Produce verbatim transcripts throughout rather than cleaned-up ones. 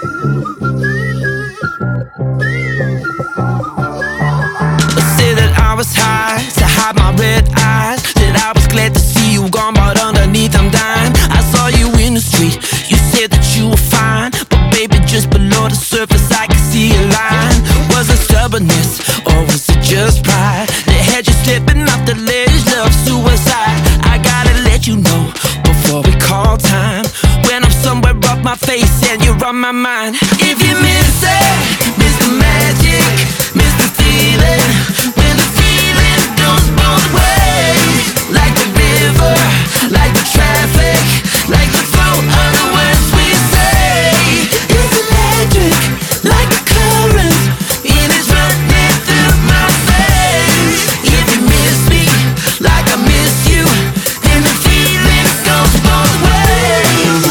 Say that I was high to hide my red eyes, that I was glad to see you gone, but underneath I'm dying. I saw you in the street, you said that you were fine, but baby, just below the surface I could see a line. Was it stubbornness, or was it just pride that had you slipping off the ledge of suicide? I gotta let you know before we call time, when I'm somewhere off my face and you're on my mind. If you miss it, miss the magic, miss the feeling, when the feeling goes both ways, like the river, like the traffic, like the flow of the words we say. It's electric, like a current, and it's running through my veins. If you miss me, like I miss you, then the feeling goes both ways.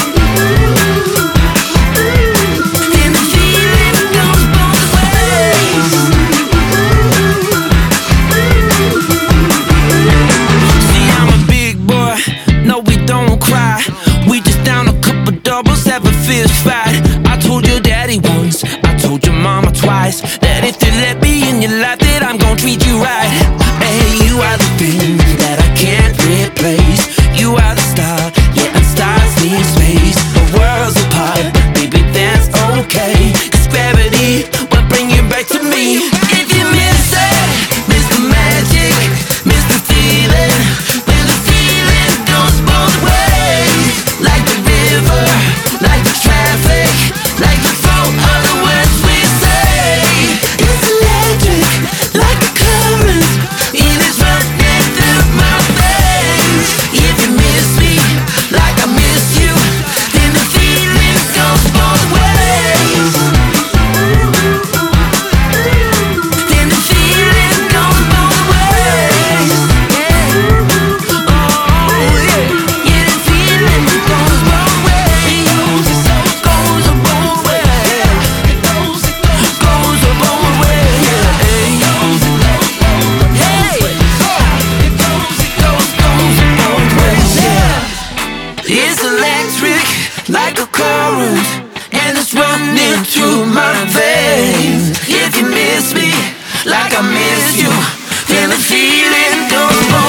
Then the feeling goes both ways. See, I'm a big boy, no we don't cry. We just down a couple doubles, have a fist fight. I told your daddy once, I told your mama twice, that if they let me in your life, that I'm gonna treat you right. Hey, you are the thing that I can't replace. You are the star, yeah, and stars need space. The world's apart, baby, that's okay, 'cause gravity will bring you back to me. If you miss it, miss the magic, miss the feeling, when the feeling goes both ways, like the river, like the traffic, like the flow of the words we say. It's electric, like a current, and it's running through my veins. If you miss me, like I miss you, then the feeling goes both ways. Then the feeling goes both ways. Yeah. Oh yeah, yeah, the feeling goes both ways. Goes both ways. Goes goes both ways. Hey, hey, it goes goes goes both ways. Yeah. It's electric, like a current, and it's running through my veins. If you miss me, like I miss you, then the feeling goes on.